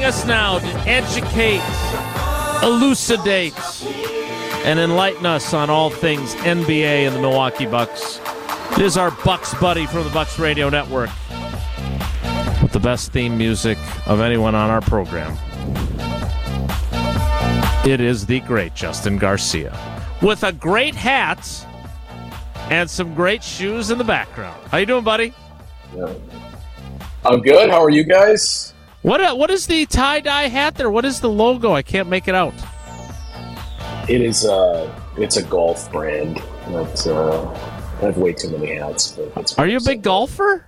us now to educate, elucidate, and enlighten us on all things NBA and the Milwaukee Bucks. It is our Bucks buddy from the Bucks Radio Network with the best theme music of anyone on our program. It is the great Justin Garcia with a great hat and some great shoes in the background. How you doing, buddy? Yeah. I'm good. How are you guys? What is the tie-dye hat there? What is the logo? I can't make it out. It's a golf brand. That's, I have way too many hats. But are you a big golfer?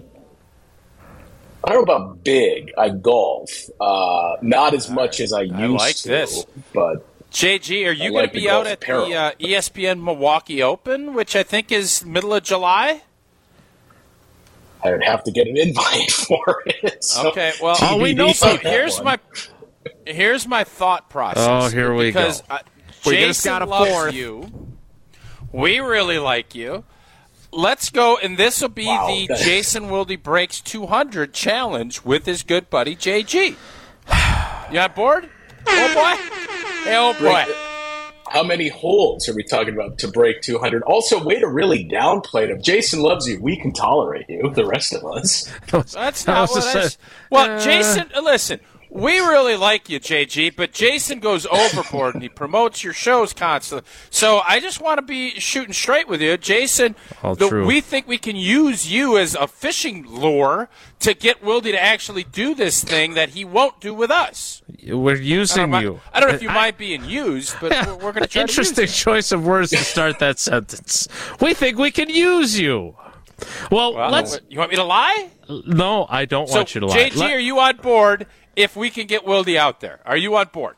I don't know about big. I golf. Not as much as I used to. I like this. But JG, are you going to be out at the ESPN Milwaukee Open, which I think is middle of July? I would have to get an invite for it. So okay, well, we know. So here's my thought process. Oh, here we go. Because Jason loves you. We really like you. Let's go, and this will be the Jason Wilde Breaks 200 challenge with his good buddy JG. You on board? Oh boy! Hey, oh boy! How many holes are we talking about to break 200? Also, way to really downplay it. If Jason loves you, we can tolerate you. The rest of us. That's not what I said. Well, Jason, listen. We really like you, JG, but Jason goes overboard and he promotes your shows constantly. So I just want to be shooting straight with you. Jason, we think we can use you as a fishing lure to get Wilde to actually do this thing that he won't do with us. We're using you. I don't know if you mind being used, but we're going to try Interesting to use choice of words to start that sentence. We think we can use you. Well, let's. You want me to lie? No, I don't want you to lie. JG, are you on board? If we can get Wilde out there, are you on board?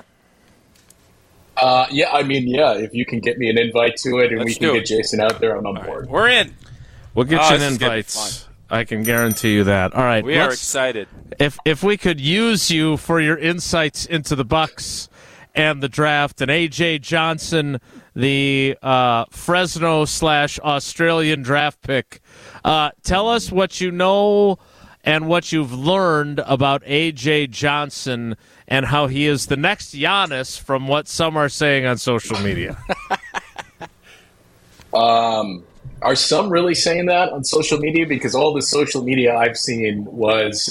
Yeah, if you can get me an invite to it and we can get Jason out there, I'm on board. Right, we're in. We'll get you an invite. I can guarantee you that. All right, we are excited. If we could use you for your insights into the Bucks and the draft, and AJ Johnson, the Fresno/Australian draft pick, tell us what you know and what you've learned about A.J. Johnson and how he is the next Giannis from what some are saying on social media. Are some really saying that on social media? Because all the social media I've seen was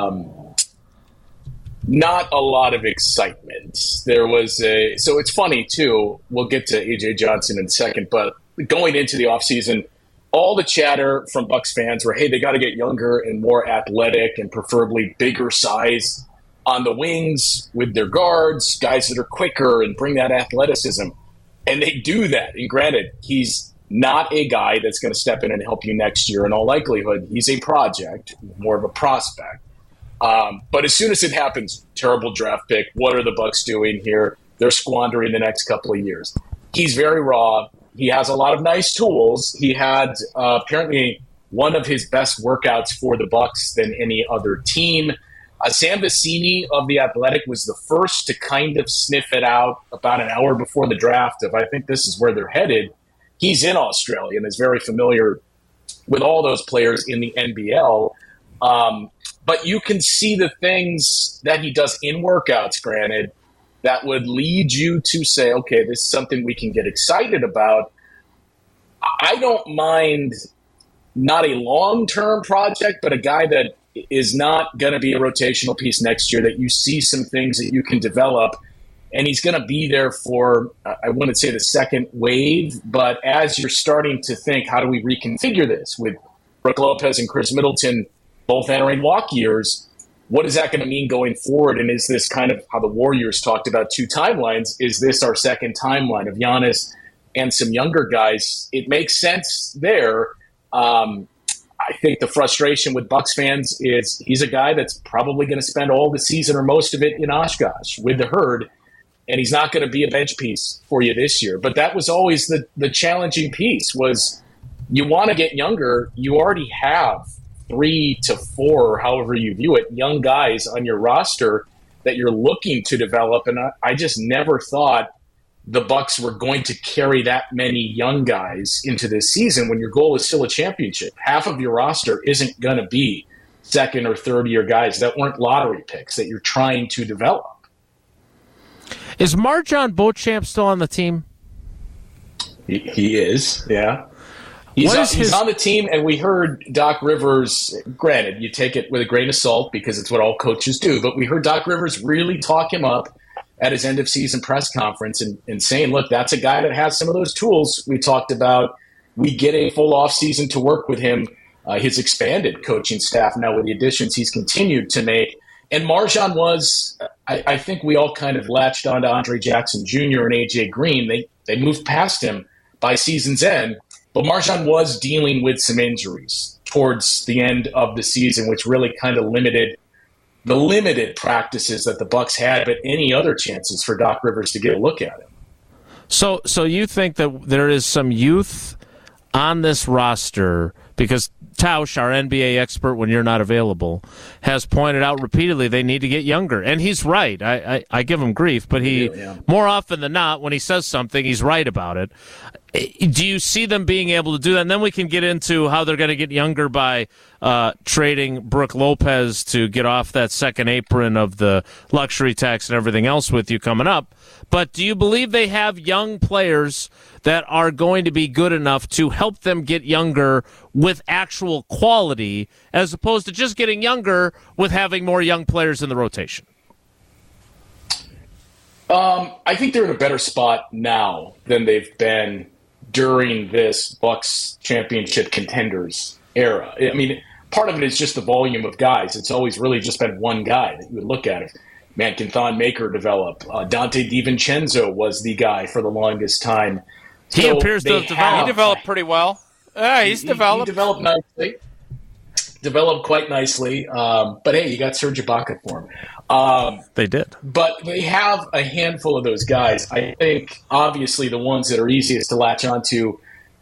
not a lot of excitement. There was so it's funny, too. We'll get to A.J. Johnson in a second, but going into the offseason, all the chatter from Bucks fans were, hey, they got to get younger and more athletic and preferably bigger size on the wings with their guards, guys that are quicker and bring that athleticism. And they do that. And granted, he's not a guy that's going to step in and help you next year in all likelihood. He's a project, more of a prospect. But as soon as it happens, terrible draft pick. What are the Bucks doing here? They're squandering the next couple of years. He's very raw. He has a lot of nice tools. He had apparently one of his best workouts for the Bucks than any other team. Sam Vecini of The Athletic was the first to kind of sniff it out about an hour before the draft of, I think this is where they're headed. He's in Australia and is very familiar with all those players in the NBL. But you can see the things that he does in workouts, granted, that would lead you to say, okay, this is something we can get excited about. I don't mind not a long-term project, but a guy that is not going to be a rotational piece next year, that you see some things that you can develop, and he's going to be there for, I wouldn't say the second wave, but as you're starting to think, how do we reconfigure this with Brook Lopez and Chris Middleton both entering walk years? What is that going to mean going forward? And is this kind of how the Warriors talked about two timelines? Is this our second timeline of Giannis and some younger guys? It makes sense there. I think the frustration with Bucks fans is he's a guy that's probably going to spend all the season or most of it in Oshkosh with the herd, and he's not going to be a bench piece for you this year. But that was always the challenging piece was you want to get younger. You already have 3 to 4, however you view it, young guys on your roster that you're looking to develop. And I just never thought the Bucks were going to carry that many young guys into this season when your goal is still a championship. Half of your roster isn't going to be second or third year guys that weren't lottery picks that you're trying to develop. Is Marjon Beauchamp still on the team? He is, yeah. He's on the team, and we heard Doc Rivers, granted, you take it with a grain of salt because it's what all coaches do, but we heard Doc Rivers really talk him up at his end-of-season press conference and saying, look, that's a guy that has some of those tools we talked about. We get a full offseason to work with him, his expanded coaching staff now with the additions he's continued to make. And Marjon was, I think we all kind of latched onto Andre Jackson Jr. and A.J. Green. They moved past him by season's end. But Marjon was dealing with some injuries towards the end of the season, which really kind of limited the limited practices that the Bucs had, but any other chances for Doc Rivers to get a look at him. So you think that there is some youth on this roster, because Tausch, our NBA expert when you're not available, has pointed out repeatedly they need to get younger. And he's right. I give him grief, but more often than not, when he says something, he's right about it. Do you see them being able to do that? And then we can get into how they're going to get younger by trading Brooke Lopez to get off that second apron of the luxury tax and everything else with you coming up. But do you believe they have young players that are going to be good enough to help them get younger with actual quality, as opposed to just getting younger with having more young players in the rotation? I think they're in a better spot now than they've been during this Bucs championship contenders era. I mean, part of it is just the volume of guys. It's always really just been one guy that you would look at. Man, can Thon Maker develop? Dante DiVincenzo was the guy for the longest time. He appears to have developed. He developed pretty well. He's developed. He developed nicely. Developed quite nicely. But, hey, you got Serge Ibaka for him. They did. But they have a handful of those guys. I think, obviously, the ones that are easiest to latch onto,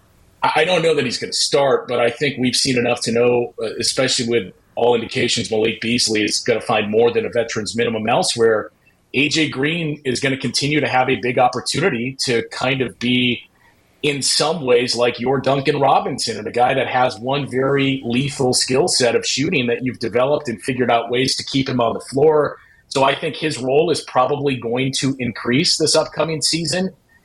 I don't know that he's going to start, but I think we've seen enough to know, especially with all indications Malik Beasley is going to find more than a veteran's minimum elsewhere. A.J. Green is going to continue to have a big opportunity to kind of be, in some ways, like your Duncan Robinson, and a guy that has one very lethal skill set of shooting that you've developed and figured out ways to keep him on the floor. So I think his role is probably going to increase this upcoming season.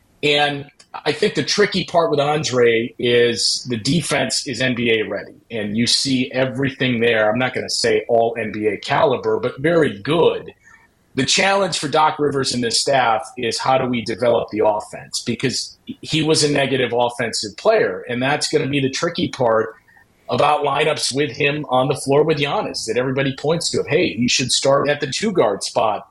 And I think the tricky part with Andre is the defense is NBA ready, and you see everything there. I'm not going to say all NBA caliber, but very good. The challenge for Doc Rivers and this staff is how do we develop the offense? Because he was a negative offensive player, and that's going to be the tricky part about lineups with him on the floor with Giannis, that everybody points to. Hey, you should start at the two-guard spot.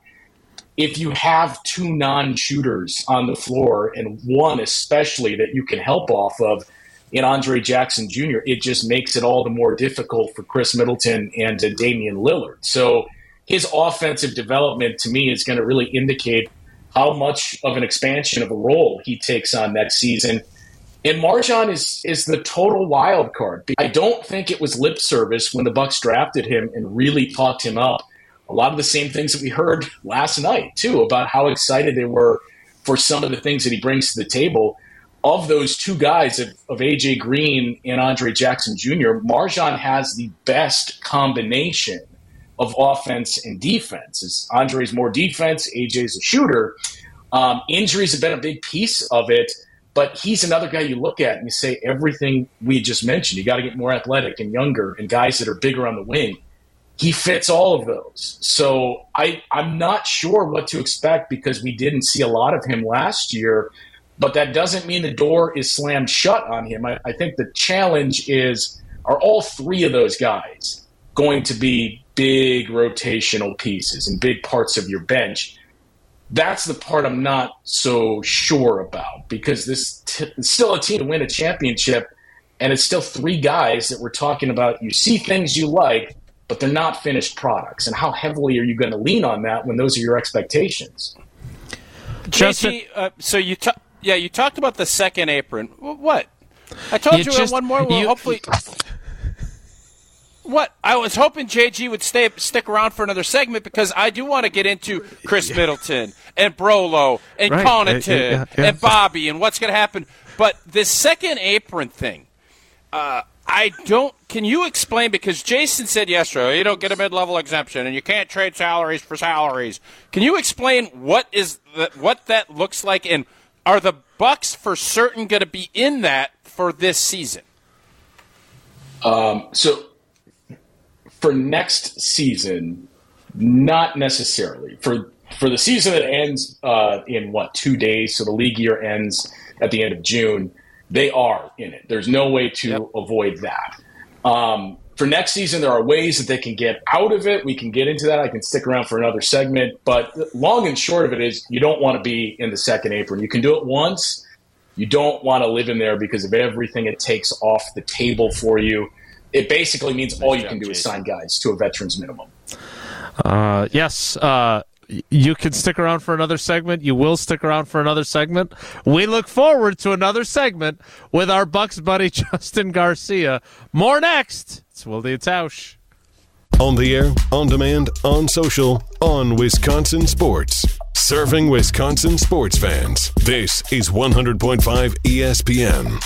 If you have two non-shooters on the floor, and one especially that you can help off of in Andre Jackson Jr., it just makes it all the more difficult for Chris Middleton and Damian Lillard. So his offensive development, to me, is going to really indicate how much of an expansion of a role he takes on next season. And Marjon is the total wild card. I don't think it was lip service when the Bucs drafted him and really talked him up. A lot of the same things that we heard last night, too, about how excited they were for some of the things that he brings to the table. Of those two guys, of A.J. Green and Andre Jackson Jr., Marjon has the best combination of offense and defense. Andre's more defense, AJ's a shooter. Injuries have been a big piece of it, but he's another guy you look at and you say everything we just mentioned. You got to get more athletic and younger and guys that are bigger on the wing. He fits all of those. So I'm not sure what to expect because we didn't see a lot of him last year, but that doesn't mean the door is slammed shut on him. I think the challenge is, are all three of those guys going to be big rotational pieces and big parts of your bench? That's the part I'm not so sure about, because this is still a team to win a championship, and it's still three guys that we're talking about. You see things you like, but they're not finished products. And how heavily are you going to lean on that when those are your expectations? JT, so you talked about the second apron. What? I told you one more. Well, hopefully. What? I was hoping JG would stick around for another segment because I do want to get into Chris Middleton and Brolo and Connaughton and Bobby and what's going to happen. But this second apron thing, Can you explain, because Jason said yesterday, you don't get a mid-level exemption and you can't trade salaries for salaries. Can you explain what that looks like, and are the Bucks for certain going to be in that for this season? So for next season, not necessarily. For the season that ends in 2 days, so the league year ends at the end of June, they are in it. There's no way to avoid that. For next season, there are ways that they can get out of it. We can get into that. I can stick around for another segment. But long and short of it is you don't want to be in the second apron. You can do it once. You don't want to live in there because of everything it takes off the table for you. It basically means all you can do is sign guys to a veteran's minimum. Yes. You can stick around for another segment. You will stick around for another segment. We look forward to another segment with our Bucks buddy Justin Garcia. More next. It's Wilde and Tausch. On the air, on demand, on social, on Wisconsin Sports. Serving Wisconsin sports fans. This is 100.5 ESPN.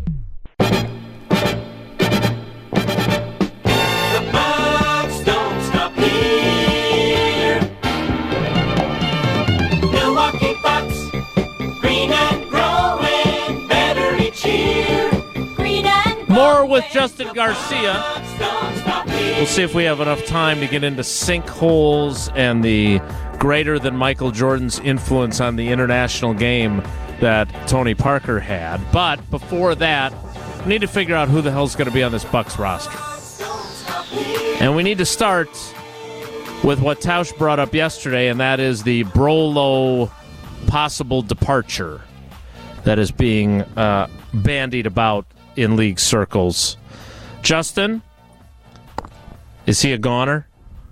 More with Justin Garcia. We'll see if we have enough time to get into sinkholes and the greater than Michael Jordan's influence on the international game that Tony Parker had. But before that, we need to figure out who the hell's going to be on this Bucks roster. And we need to start with what Tausch brought up yesterday, and that is the Brolo possible departure that is being bandied about in league circles. Justin, is he a goner?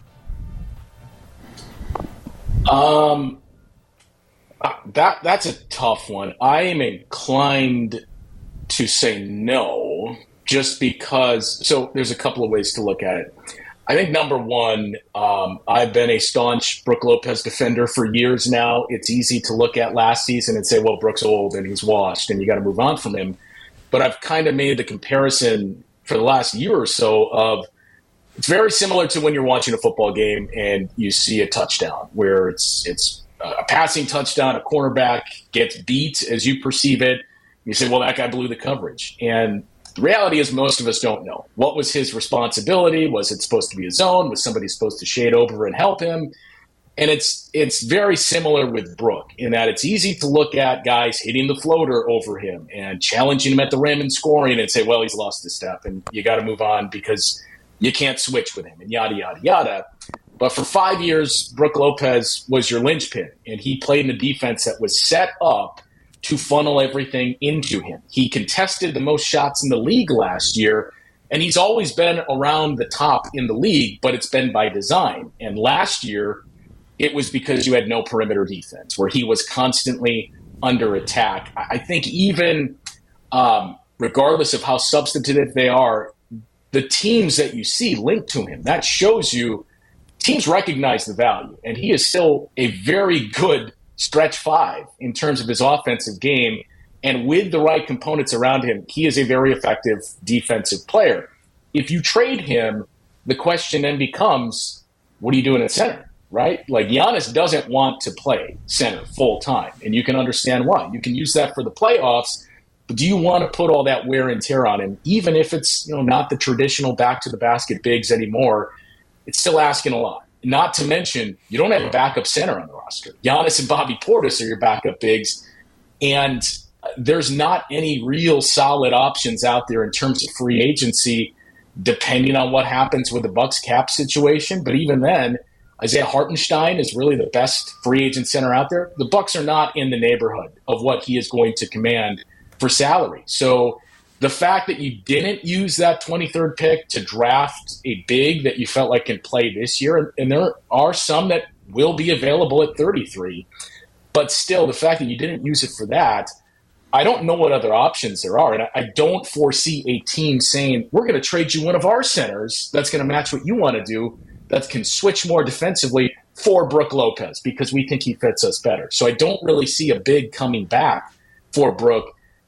That's a tough one. I am inclined to say no, just because. So there's a couple of ways to look at it. I think number one, I've been a staunch Brook Lopez defender for years now. It's easy to look at last season and say, well, Brook's old and he's washed and you got to move on from him. But I've kind of made the comparison for the last year or so of it's very similar to when you're watching a football game and you see a touchdown where it's a passing touchdown, a cornerback gets beat as you perceive it. You say, well, that guy blew the coverage. And the reality is most of us don't know. What was his responsibility? Was it supposed to be a zone? Was somebody supposed to shade over and help him? And it's very similar with Brook in that it's easy to look at guys hitting the floater over him and challenging him at the rim and scoring and say, well, he's lost a step and you got to move on because you can't switch with him and yada, yada, yada. But for 5 years, Brook Lopez was your linchpin, and he played in a defense that was set up to funnel everything into him. He contested the most shots in the league last year, and he's always been around the top in the league, but it's been by design. And last year, it was because you had no perimeter defense, where he was constantly under attack. I think even regardless of how substantive they are, the teams that you see linked to him, that shows you teams recognize the value. And he is still a very good stretch five in terms of his offensive game. And with the right components around him, he is a very effective defensive player. If you trade him, the question then becomes, what are you doing at center? Right? Like Giannis doesn't want to play center full time, and you can understand why. You can use that for the playoffs, but do you want to put all that wear and tear on him, even if it's not the traditional back to the basket bigs anymore? It's still asking a lot. Not to mention, you don't have a backup center on the roster. Giannis and Bobby Portis are your backup bigs, and there's not any real solid options out there in terms of free agency, depending on what happens with the Bucks cap situation. But even then, Isaiah Hartenstein is really the best free agent center out there. The Bucks are not in the neighborhood of what he is going to command for salary. So the fact that you didn't use that 23rd pick to draft a big that you felt like can play this year, and there are some that will be available at 33, but still the fact that you didn't use it for that, I don't know what other options there are. And I don't foresee a team saying, we're going to trade you one of our centers that's going to match what you want to do, that can switch more defensively for Brook Lopez because we think he fits us better. So I don't really see a big coming back for Brook.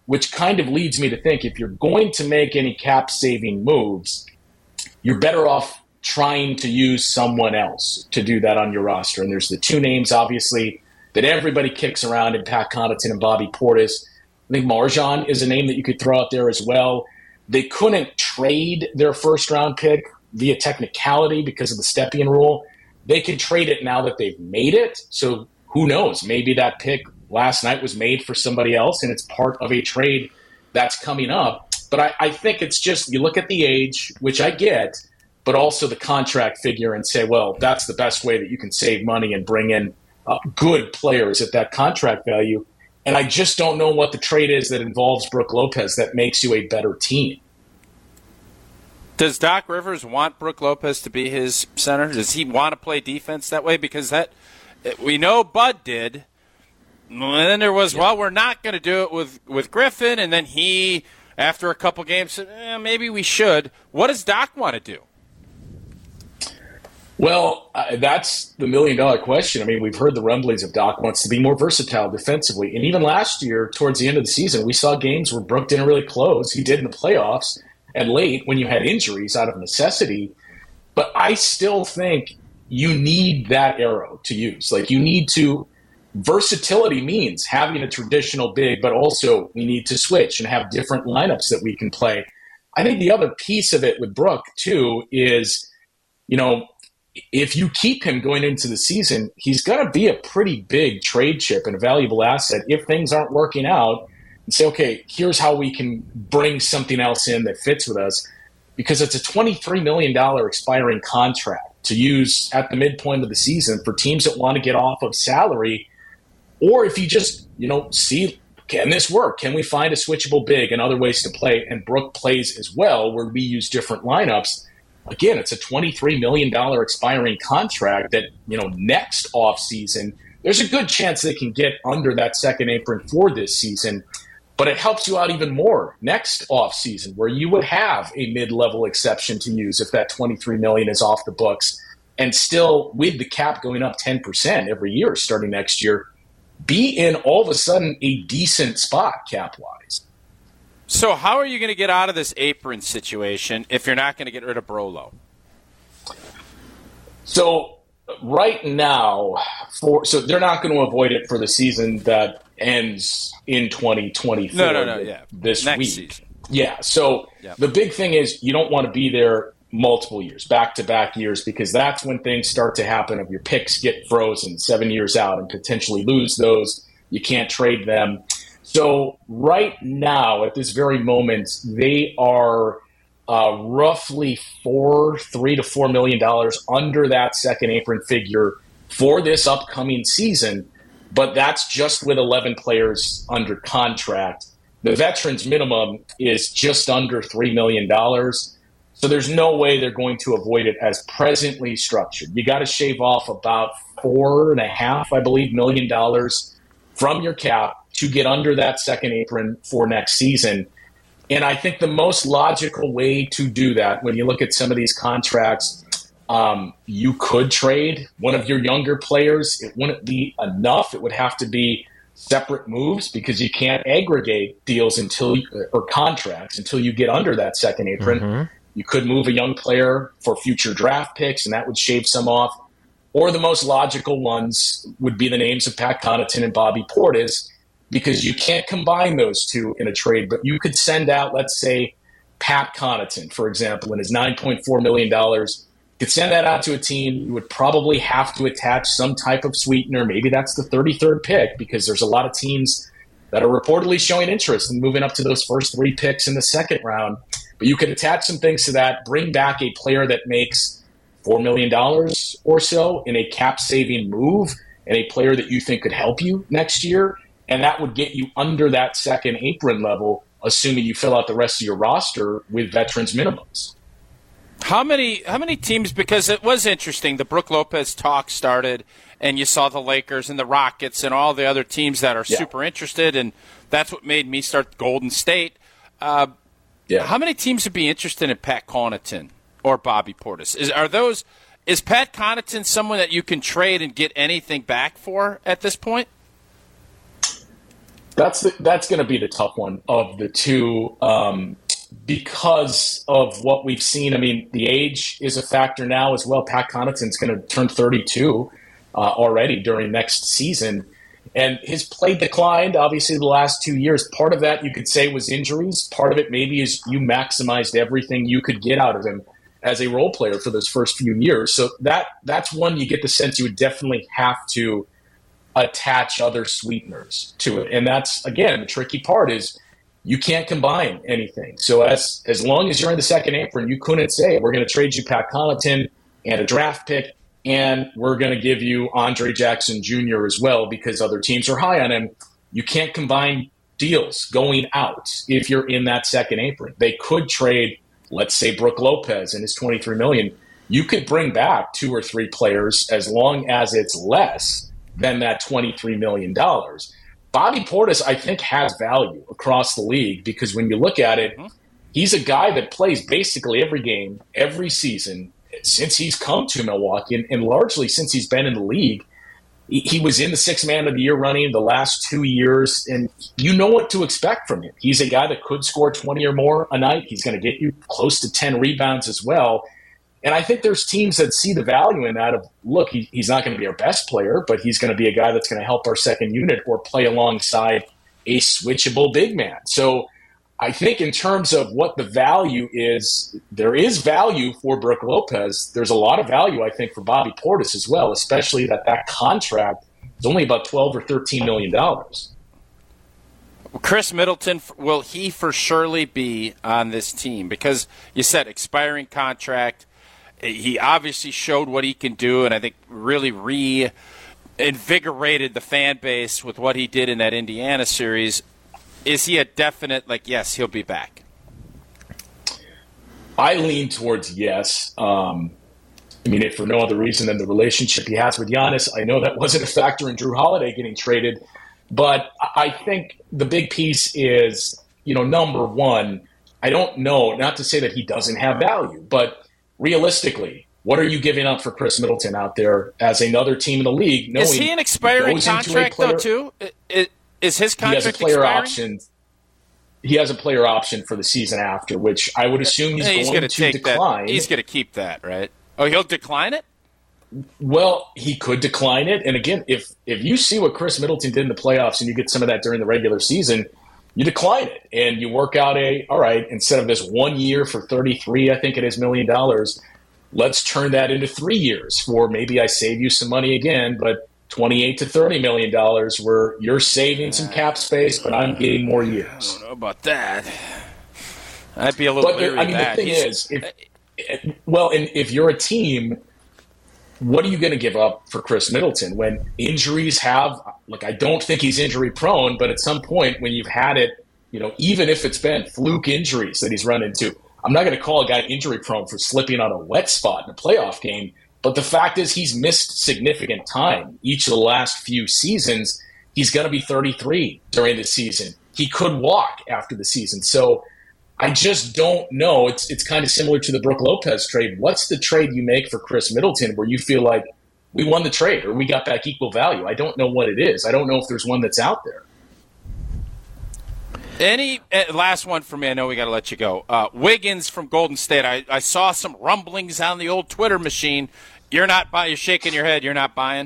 which kind of leads me to think if you're going to make any cap-saving moves, you're better off trying to use someone else to do that on your roster. And there's the two names, obviously, that everybody kicks around in Pat Connaughton and Bobby Portis. I think Marjan is a name that you could throw out there as well. They couldn't trade their first-round pick via technicality because of the Stepien rule. They can trade it now that they've made it. So who knows? Maybe that pick last night was made for somebody else, and it's part of a trade that's coming up. But I think it's just you look at the age, which I get, but also the contract figure and say, well, that's the best way that you can save money and bring in good players at that contract value. And I just don't know what the trade is that involves Brook Lopez that makes you a better team. Does Doc Rivers want Brook Lopez to be his center? Does he want to play defense that way? Because that we know Bud did. And then there was, well, we're not going to do it with Griffin. And then he, after a couple games, said, maybe we should. What does Doc want to do? Well, that's the million-dollar question. I mean, we've heard the rumblings of Doc wants to be more versatile defensively. And even last year, towards the end of the season, we saw games where Brook didn't really close. He did in the playoffs and late when you had injuries out of necessity. But I still think you need that arrow to use. Like, you need to – versatility means having a traditional big, but also we need to switch and have different lineups that we can play. I think the other piece of it with Brook, too, is, you know, if you keep him going into the season, he's going to be a pretty big trade chip and a valuable asset if things aren't working out. And say, okay, here's how we can bring something else in that fits with us, because it's a $23 million expiring contract to use at the midpoint of the season for teams that want to get off of salary. Or if you just, you know, see, can this work? Can we find a switchable big and other ways to play? And Brook plays as well, where we use different lineups. Again, it's a $23 million expiring contract that, you know, next offseason, there's a good chance they can get under that second apron for this season. But it helps you out even more next offseason, where you would have a mid-level exception to use if that $23 million is off the books. And still, with the cap going up 10% every year starting next year, be in all of a sudden a decent spot cap-wise. So how are you going to get out of this apron situation if you're not going to get rid of Brolo? So right now, so they're not going to avoid it for the season that ends in 2024. No. This next week. Season. Yeah. So The big thing is you don't want to be there multiple years, back-to-back years, because that's when things start to happen. If your picks get frozen 7 years out and potentially lose those, you can't trade them. So right now, at this very moment, they are roughly $3 to $4 million under that second apron figure for this upcoming season. But that's just with 11 players under contract. The veterans minimum is just under $3 million. So there's no way they're going to avoid it as presently structured. You got to shave off about $4.5 million from your cap to get under that second apron for next season. And I think the most logical way to do that, when you look at some of these contracts, you could trade one of your younger players. It wouldn't be enough. It would have to be separate moves because you can't aggregate deals or contracts until you get under that second apron. Mm-hmm. You could move a young player for future draft picks, and that would shave some off. Or the most logical ones would be the names of Pat Connaughton and Bobby Portis, because you can't combine those two in a trade. But you could send out, let's say, Pat Connaughton, for example, and his $9.4 million. You could send that out to a team. You would probably have to attach some type of sweetener. Maybe that's the 33rd pick, because there's a lot of teams that are reportedly showing interest in moving up to those first 3 picks in the second round. But you could attach some things to that, bring back a player that makes $4 million or so in a cap-saving move, and a player that you think could help you next year. And that would get you under that second apron level, assuming you fill out the rest of your roster with veterans minimums. How many teams, because it was interesting, the Brook Lopez talk started, and you saw the Lakers and the Rockets and all the other teams that are super interested, and that's what made me start Golden State. How many teams would be interested in Pat Connaughton or Bobby Portis? Is Pat Connaughton someone that you can trade and get anything back for at this point? That's going to be the tough one of the two because of what we've seen. I mean, the age is a factor now as well. Pat Connaughton's going to turn 32 already during next season. And his play declined, obviously, the last 2 years. Part of that, you could say, was injuries. Part of it maybe is you maximized everything you could get out of him as a role player for those first few years. So that's one you get the sense you would definitely have to attach other sweeteners to it. And that's, again, the tricky part is you can't combine anything. So as long as you're in the second apron, you couldn't say, we're going to trade you Pat Connaughton and a draft pick, and we're going to give you Andre Jackson Jr. as well because other teams are high on him. You can't combine deals going out if you're in that second apron. They could trade, let's say, Brook Lopez and his $23 million. You could bring back 2 or 3 players as long as it's less than that $23 million. Bobby Portis, I think, has value across the league because when you look at it, he's a guy that plays basically every game, every season, since he's come to Milwaukee, and largely since he's been in the league. He was in the 6th Man of the Year running the last 2 years, and you know what to expect from him. He's a guy that could score 20 or more a night. He's going to get you close to 10 rebounds as well. And I think there's teams that see the value in that of, look, he's not going to be our best player, but he's going to be a guy that's going to help our second unit or play alongside a switchable big man. So I think in terms of what the value is, there is value for Brook Lopez. There's a lot of value, I think, for Bobby Portis as well, especially that contract is only about $12 or $13 million. Chris Middleton, will he for surely be on this team? Because you said expiring contract. He obviously showed what he can do, and I think really reinvigorated the fan base with what he did in that Indiana series. Is he a definite, yes, he'll be back? I lean towards yes. If for no other reason than the relationship he has with Giannis. I know that wasn't a factor in Drew Holiday getting traded, but I think the big piece is, number one, I don't know, not to say that he doesn't have value, but realistically, what are you giving up for Chris Middleton out there as another team in the league? Is he an expiring contract, though, too? Is his contract expiring? He has a player option for the season after, which I would assume he's going to decline. He's going to keep that, right? Oh, he'll decline it? Well, he could decline it. And again, if you see what Chris Middleton did in the playoffs and you get some of that during the regular season, you decline it. And you work out all right, instead of this 1 year for $33, I think it is $1 million, let's turn that into 3 years for maybe I save you some money again, but $28 to $30 million where you're saving some cap space, but I'm getting more years. I don't know about that. I'd be a little leery of that. The thing is, if you're a team, what are you going to give up for Chris Middleton when injuries have – I don't think he's injury prone, but at some point when you've had it, even if it's been fluke injuries that he's run into, I'm not going to call a guy injury prone for slipping on a wet spot in a playoff game. But the fact is he's missed significant time each of the last few seasons. He's going to be 33 during the season. He could walk after the season. So I just don't know. It's kind of similar to the Brook Lopez trade. What's the trade you make for Chris Middleton where you feel like we won the trade or we got back equal value? I don't know what it is. I don't know if there's one that's out there. Any last one for me? I know we got to let you go. Wiggins from Golden State. I saw some rumblings on the old Twitter machine. You're not buying. You're shaking your head. You're not buying.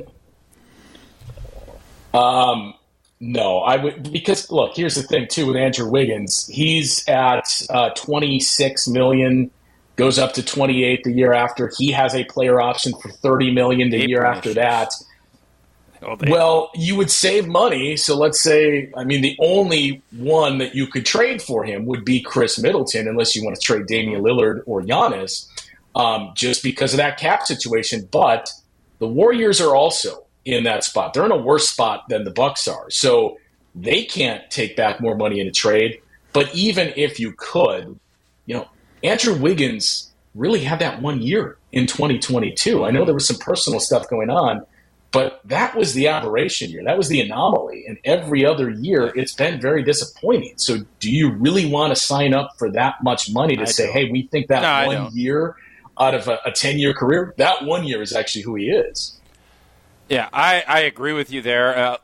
No, I would, because look, here's the thing too with Andrew Wiggins. He's at $26 million, goes up to 28 the year after. He has a player option for $30 million the year after that. Well, you would save money. So let's say, the only one that you could trade for him would be Chris Middleton, unless you want to trade Damian Lillard or Giannis, just because of that cap situation. But the Warriors are also in that spot. They're in a worse spot than the Bucks are. So they can't take back more money in a trade. But even if you could, Andrew Wiggins really had that 1 year in 2022. I know there was some personal stuff going on, but that was the aberration year. That was the anomaly. And every other year, it's been very disappointing. So do you really want to sign up for that much money to say, hey, we think that 1 year out of a 10-year career, that 1 year is actually who he is? Yeah, I agree with you there.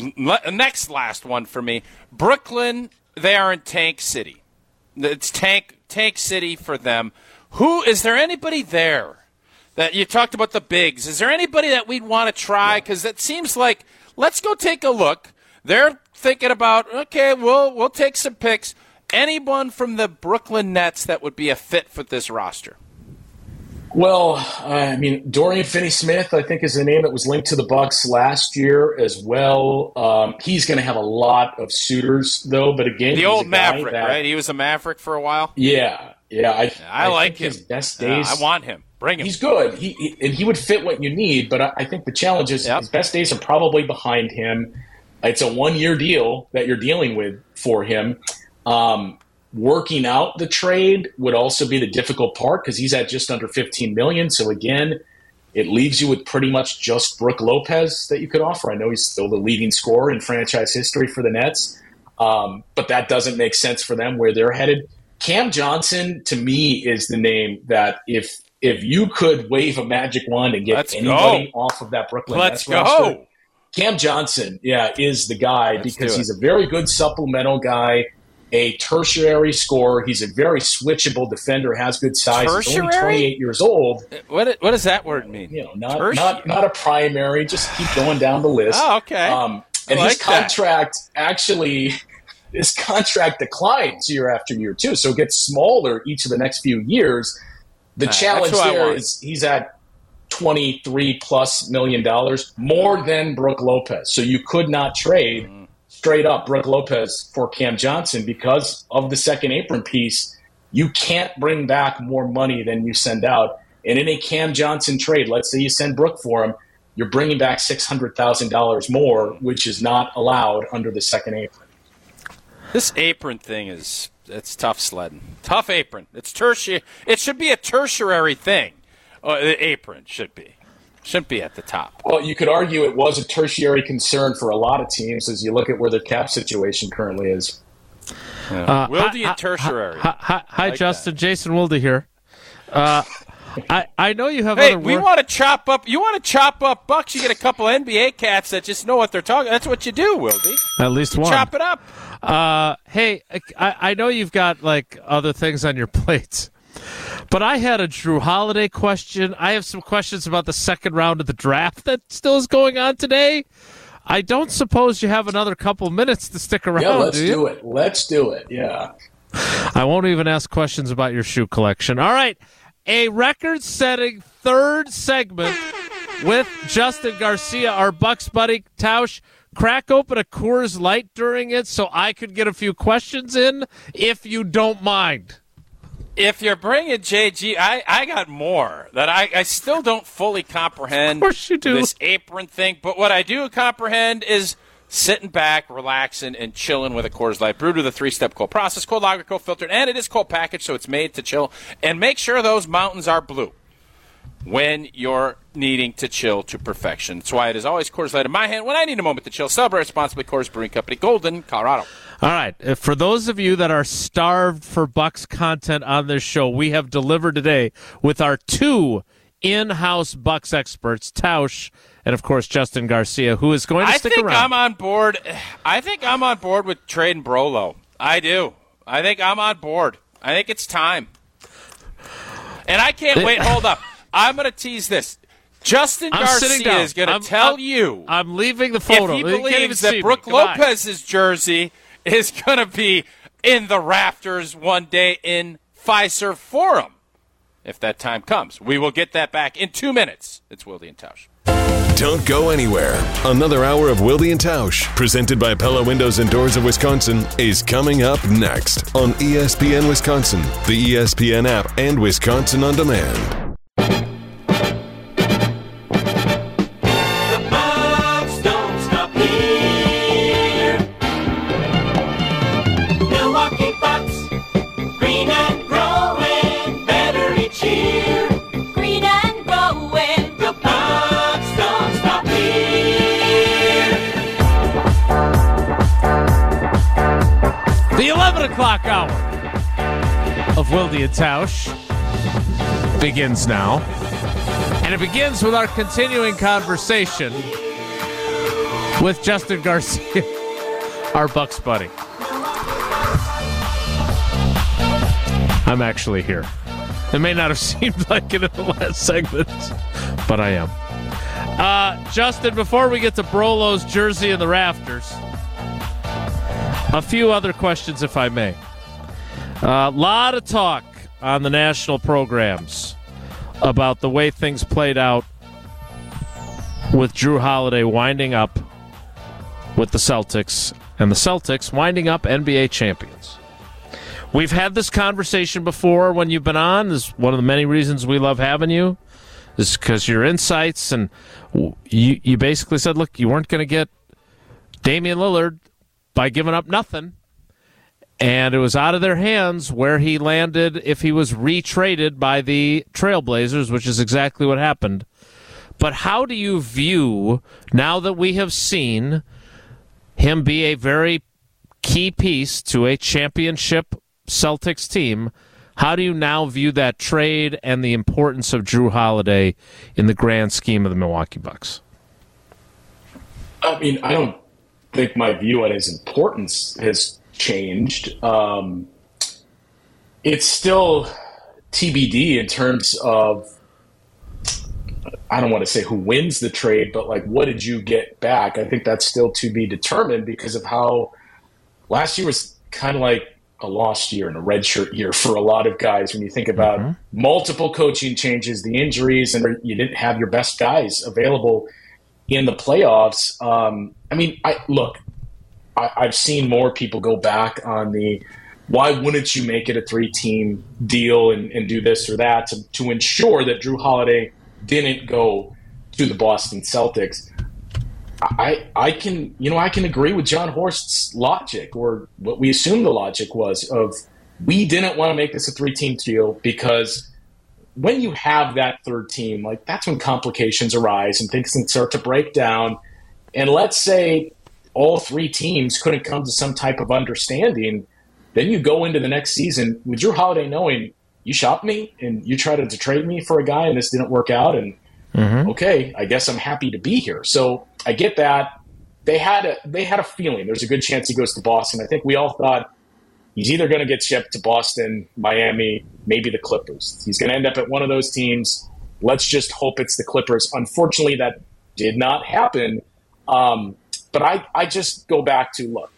Last one for me. Brooklyn, they are in tank city. It's tank city for them. Is there anybody there that you talked about the bigs? Is there anybody that we'd want to try? Because it seems like, let's go take a look. They're thinking about, okay, we'll take some picks. Anyone from the Brooklyn Nets that would be a fit for this roster? Well, I mean, Dorian Finney-Smith, I think, is the name that was linked to the Bucks last year as well. He's going to have a lot of suitors, though. But again, the old Maverick, right? He was a Maverick for a while. Yeah. I like him. His best days. I want him. Bring him. He's good. He would fit what you need. But I think the challenge is his best days are probably behind him. It's a 1-year deal that you're dealing with for him. Working out the trade would also be the difficult part because he's at just under $15 million. So again, it leaves you with pretty much just Brook Lopez that you could offer. I know he's still the leading scorer in franchise history for the Nets, but that doesn't make sense for them where they're headed. Cam Johnson, to me, is the name that if you could wave a magic wand and get anybody off of that Brooklyn Nets roster, Cam Johnson, is the guy because he's a very good supplemental guy. A tertiary scorer. He's a very switchable defender, has good size. Tertiary? He's only 28 years old. What does that word mean? Not a primary. Just keep going down the list. Oh, okay. And his contract his contract declines year after year too, so it gets smaller each of the next few years. The challenge there is he's at $23+ million, more than Brook Lopez. So you could not trade straight up Brook Lopez for Cam Johnson because of the second apron piece. You can't bring back more money than you send out. And in a Cam Johnson trade, let's say you send Brook for him, you're bringing back $600,000 more, which is not allowed under the second apron. This apron thing it's tough sledding. Tough apron. It's tertiary. It should be a tertiary thing. The apron shouldn't be at the top. Well, you could argue it was a tertiary concern for a lot of teams as you look at where their cap situation currently is. Wilde and tertiary. Hi, Justin. That. Jason Wilde here. I know you have other work. We want to chop up. You want to chop up bucks, you get a couple NBA cats that just know what they're talking. That's what you do, Wilde. At least one. Chop it up. Hey, I know you've got like other things on your plates. But I had a Drew Holiday question. I have some questions about the second round of the draft that still is going on today. I don't suppose you have another couple minutes to stick around, do it. Let's do it, yeah. I won't even ask questions about your shoe collection. All right, a record-setting third segment with Justin Garcia, our Bucks buddy. Tausch, crack open a Coors Light during it so I could get a few questions in, if you don't mind. If you're bringing JG, I got more that I still don't fully comprehend. Of course you do. This apron thing. But what I do comprehend is sitting back, relaxing, and chilling with a Coors Light. Brewed with a 3-step cold process, cold lager, cold filtered, and it is cold packaged, so it's made to chill. And make sure those mountains are blue when you're needing to chill to perfection. That's why it is always Coors Light in my hand when I need a moment to chill. Celebrate responsibly. Coors Brewing Company, Golden, Colorado. All right. For those of you that are starved for Bucks content on this show, we have delivered today with our two in-house Bucks experts, Tausch and, of course, Justin Garcia, who is going to stick around. I'm on board. I think I'm on board with trading Brolo. I do. I think I'm on board. I think it's time. And I can't wait. Hold up. I'm going to tease this. Justin Garcia is going to tell you. I'm leaving the photo. If he believes that Brook Lopez's jersey is going to be in the rafters one day in Fiserv Forum, if that time comes. We will get that back in 2 minutes. It's Wilde and Tausch. Don't go anywhere. Another hour of Wilde and Tausch, presented by Pella Windows and Doors of Wisconsin, is coming up next on ESPN Wisconsin, the ESPN app, and Wisconsin On Demand. The 11 o'clock hour of Wilde and Tausch begins now. And it begins with our continuing conversation with Justin Garcia, our Bucks buddy. I'm actually here. It may not have seemed like it in the last segment, but I am. Justin, before we get to Brolo's jersey in the rafters, a few other questions, if I may. A lot of talk on the national programs about the way things played out with Jrue Holiday winding up with the Celtics, and the Celtics winding up NBA champions. We've had this conversation before when you've been on. This is one of the many reasons we love having you, is because your insights, and you basically said, look, you weren't going to get Damian Lillard by giving up nothing. And it was out of their hands where he landed if he was retraded by the Trailblazers, which is exactly what happened. But how do you view, now that we have seen him be a very key piece to a championship Celtics team, how do you now view that trade and the importance of Jrue Holiday in the grand scheme of the Milwaukee Bucks? I mean, I don't think my view on his importance has changed. It's still TBD in terms of, I don't want to say who wins the trade, but like, what did you get back? I think that's still to be determined because of how last year was kind of like a lost year and a redshirt year for a lot of guys. When you think about multiple coaching changes, the injuries, and you didn't have your best guys available in the playoffs. I mean, I've seen more people go back on the why wouldn't you make it a 3-team deal and do this or that to ensure that Jrue Holiday didn't go to the Boston Celtics. I can agree with John Horst's logic, or what we assumed the logic was, of we didn't want to make this a 3-team deal because when you have that third team, like, that's when complications arise and things can start to break down. And let's say all 3 teams couldn't come to some type of understanding, then you go into the next season with Jrue Holiday knowing you shopped me and you tried to trade me for a guy and this didn't work out, and okay, I guess I'm happy to be here. So I get that. They had a feeling there's a good chance he goes to Boston. I think we all thought he's either going to get shipped to Boston, Miami, maybe the Clippers. He's going to end up at one of those teams. Let's just hope it's the Clippers. Unfortunately, that did not happen. But I just go back to, look,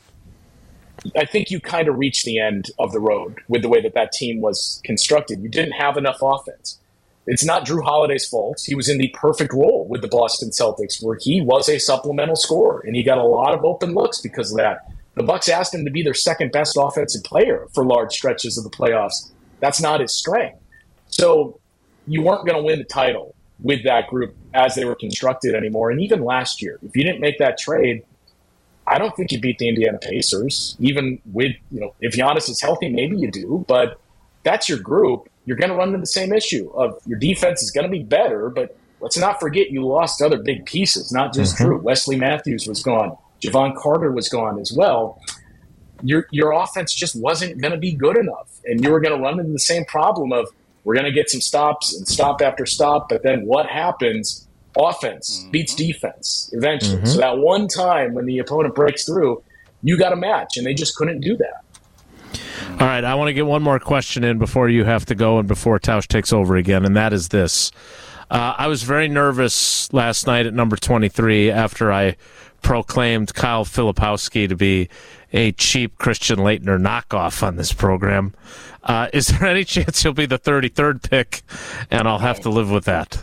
I think you kind of reached the end of the road with the way that team was constructed. You didn't have enough offense. It's not Jrue Holiday's fault. He was in the perfect role with the Boston Celtics where he was a supplemental scorer, and he got a lot of open looks because of that. The Bucks asked him to be their second best offensive player for large stretches of the playoffs. That's not his strength. So you weren't going to win the title with that group as they were constructed anymore. And even last year, if you didn't make that trade, I don't think you beat the Indiana Pacers. Even with, if Giannis is healthy, maybe you do, but that's your group. You're going to run into the same issue of your defense is going to be better, but let's not forget you lost other big pieces, not just Jrue. Wesley Matthews was gone. Javon Carter was gone as well. Your offense just wasn't going to be good enough, and you were going to run into the same problem of we're going to get some stops and stop after stop, but then what happens? Offense beats defense eventually. So that one time when the opponent breaks through, you got a match, and they just couldn't do that. All right, I want to get one more question in before you have to go and before Tausch takes over again, and that is this. I was very nervous last night at number 23 after I proclaimed Kyle Filipowski to be a cheap Christian Laettner knockoff on this program. Is there any chance he'll be the 33rd pick, and I'll have to live with that?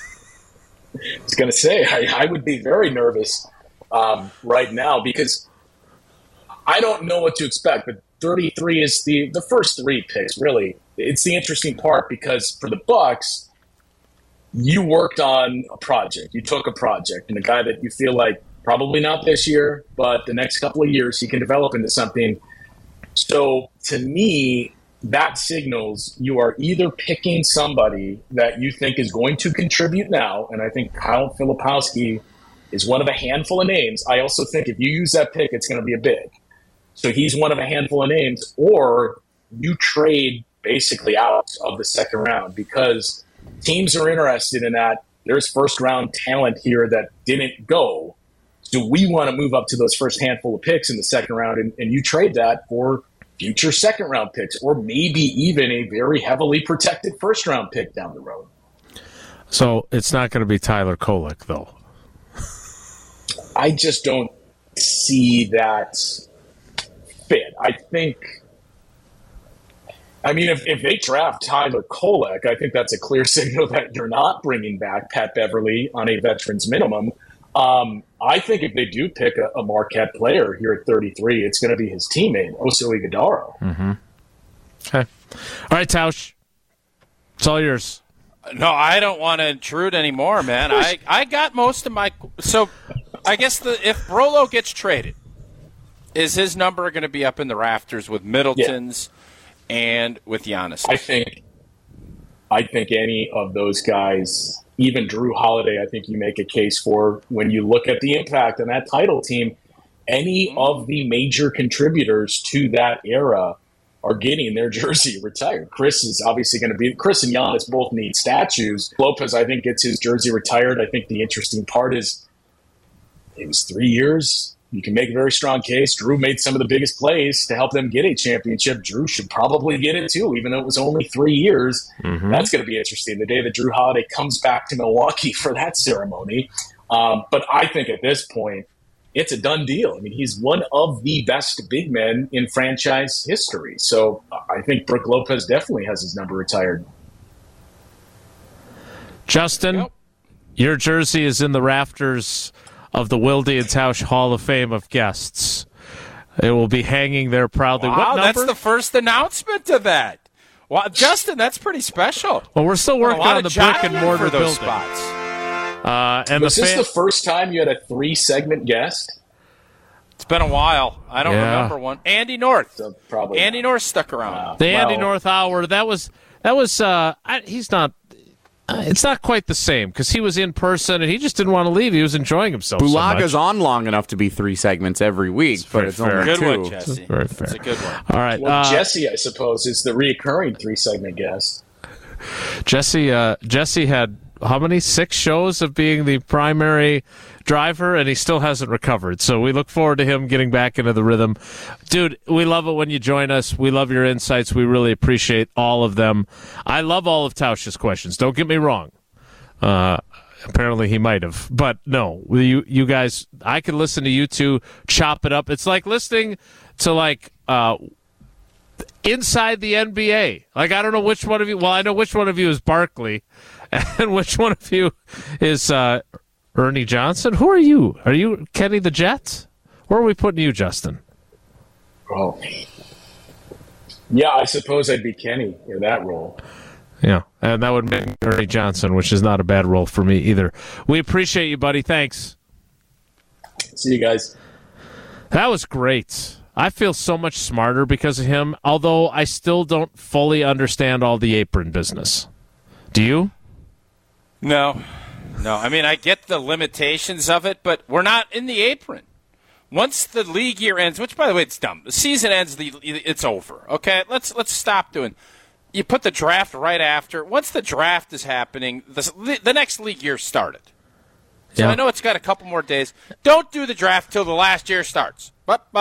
I was going to say, I would be very nervous right now because I don't know what to expect, but 33 is the first 3 picks, really. It's the interesting part because for the Bucks, you worked on a project. You took a project and a guy that you feel like probably not this year, but the next couple of years he can develop into something. So to me, that signals you are either picking somebody that you think is going to contribute now, and I think Kyle Filipowski is one of a handful of names. I also think if you use that pick, it's going to be a big. So he's one of a handful of names, or you trade basically out of the second round because teams are interested in that. There's first-round talent here that didn't go. do we want to move up to those first handful of picks in the second round and you trade that for future second round picks or maybe even a very heavily protected first round pick down the road? So it's not going to be Tyler Kolek, though. I just don't see that fit. If they draft Tyler Kolek, I think that's a clear signal that you're not bringing back Pat Beverly on a veteran's minimum. I think if they do pick a Marquette player here at 33, it's going to be his teammate, Oso Ighodaro. Mm-hmm. Okay. All right, Tausch. It's all yours. No, I don't want to intrude anymore, man. I got most of my – so I guess if Brolo gets traded, is his number going to be up in the rafters with Middleton's and with Giannis? I think any of those guys, even Drew Holiday, I think you make a case for when you look at the impact on that title team, any of the major contributors to that era are getting their jersey retired. Chris is obviously going to be – Chris and Giannis both need statues. Lopez, I think, gets his jersey retired. I think the interesting part is it was 3 years. You can make a very strong case. Drew made some of the biggest plays to help them get a championship. Drew should probably get it too, even though it was only 3 years. Mm-hmm. That's going to be interesting, the day that Drew Holiday comes back to Milwaukee for that ceremony. But I think at this point, it's a done deal. I mean, he's one of the best big men in franchise history. So I think Brook Lopez definitely has his number retired. Justin, your jersey is in the rafters of the Wilde and Tausch Hall of Fame of guests. It will be hanging there proudly. Wow, that's the first announcement of that. Wow, Justin, that's pretty special. Well, we're still working on the brick and mortar for those building. Spots. Was this the first time you had a 3-segment guest? It's been a while. I don't remember one. Andy North. So probably Andy North stuck around. Wow. The Andy North Hour. That was. He's not. It's not quite the same because he was in person and he just didn't want to leave. He was enjoying himself. Bulaga's so much. on long enough to be 3 segments every week, but it's only good 2. One, Jesse. Very fair. It's a good one. All right. Well, Jesse, I suppose, is the reoccurring 3-segment guest. Jesse had how many 6 shows of being the primary driver, and he still hasn't recovered. So we look forward to him getting back into the rhythm. Dude, we love it when you join us. We love your insights. We really appreciate all of them. I love all of Tausch's questions. Don't get me wrong. Apparently he might have. But no, you guys, I could listen to you two chop it up. It's like listening to inside the NBA. Like, I don't know which one of you. Well, I know which one of you is Barkley and which one of you is Ernie Johnson. Who are you? Are you Kenny the Jet? Where are we putting you, Justin? Oh. Yeah, I suppose I'd be Kenny in that role. Yeah, and that would make Ernie Johnson, which is not a bad role for me either. We appreciate you, buddy. Thanks. See you guys. That was great. I feel so much smarter because of him, although I still don't fully understand all the apron business. Do you? No. I mean, I get the limitations of it, but we're not in the apron. Once the league year ends, which, by the way, it's dumb. The season ends, it's over. Okay, let's stop doing. You put the draft right after. Once the draft is happening, the next league year started. So I know it's got a couple more days. Don't do the draft till the last year starts.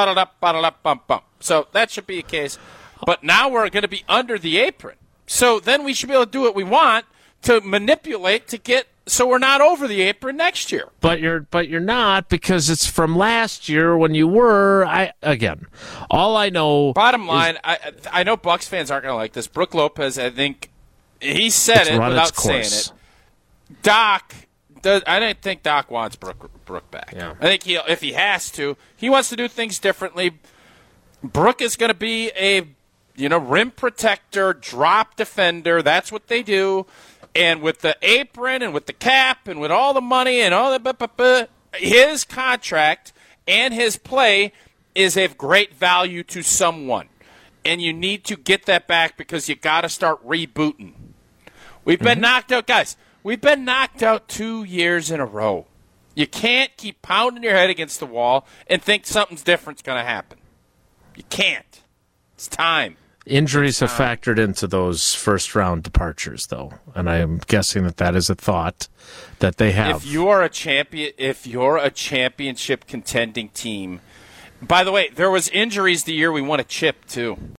So that should be a case. But now we're going to be under the apron. So then we should be able to do what we want to manipulate to get so we're not over the apron next year. But you're not, because it's from last year when you were. All I know. Bottom line, I know Bucks fans aren't going to like this. Brook Lopez, I think he said it without saying it. Doc, I don't think Doc wants Brook back. Yeah. I think if he has to, he wants to do things differently. Brook is going to be a rim protector, drop defender. That's what they do. And with the apron and with the cap and with all the money and all the his contract and his play is of great value to someone. And you need to get that back because you got to start rebooting. We've been knocked out, guys. We've been knocked out 2 years in a row. You can't keep pounding your head against the wall and think something's different's going to happen. You can't. It's time. Injuries have factored into those first-round departures, though, and I am guessing that is a thought that they have. If you're a championship contending team, by the way, there was injuries the year we won a chip too.